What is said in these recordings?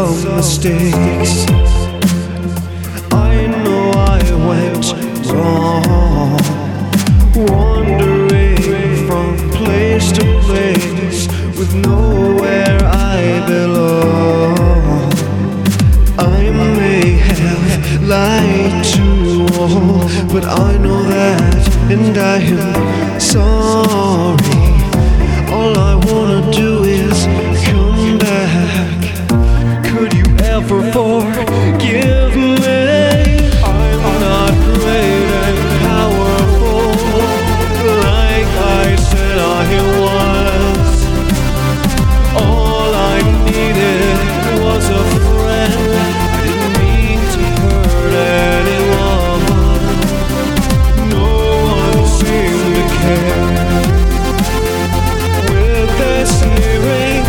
some mistakes. I know I went wrong, wandering from place to place with nowhere I belong. I may have lied to all, but I know that, and I am sorry. All I wanna do is come back. Could you ever forgive me? I'm not great and powerful, like I said I was. All I needed was a friend. I didn't mean to hurt anyone. No one seemed to care. With their sneering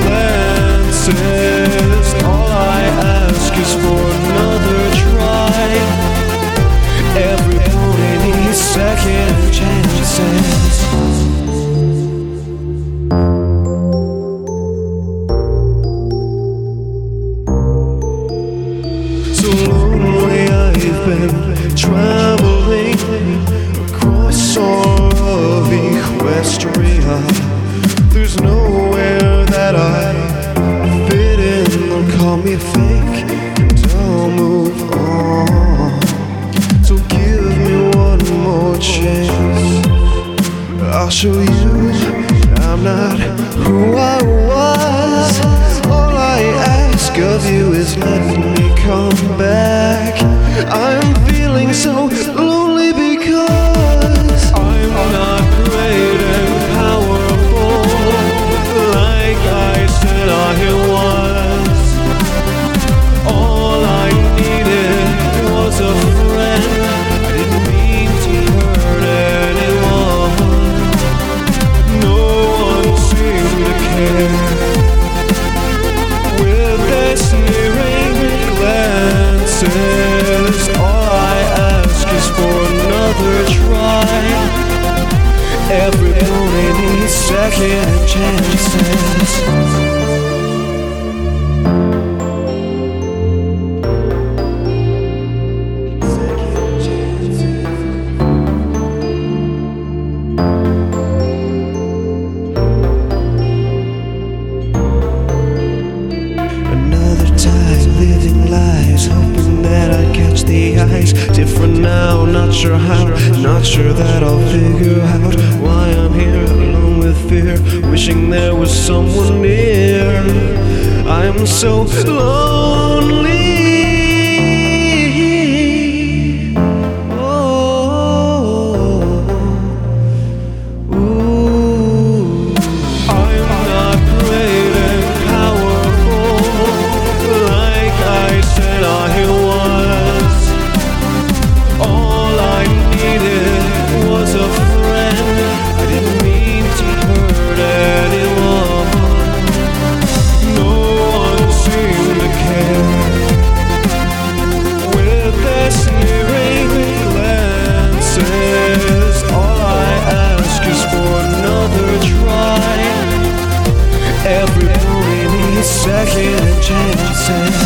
glances, all I ask is for another try. Everybody needs second chances. So lonely I've been traveling across all of Equestria. There's nowhere that I fit in. They'll call me fake and I'll move on. So give me one more chance. I'll show you I'm not who I was. All I ask of you is let me come back. I'm feeling so lonely because I'm not great and powerful, like I said I was. All I needed was a friend. I didn't mean to hurt anyone. No one seemed to care. With their sneering glances, all I ask is for another try. Everybody needs second chances. Living lies, hoping that I'd catch the eyes. Different now, not sure how, not sure that I'll figure out why I'm here alone with fear, wishing there was someone near. I'm so lonely. Everybody needs second chances.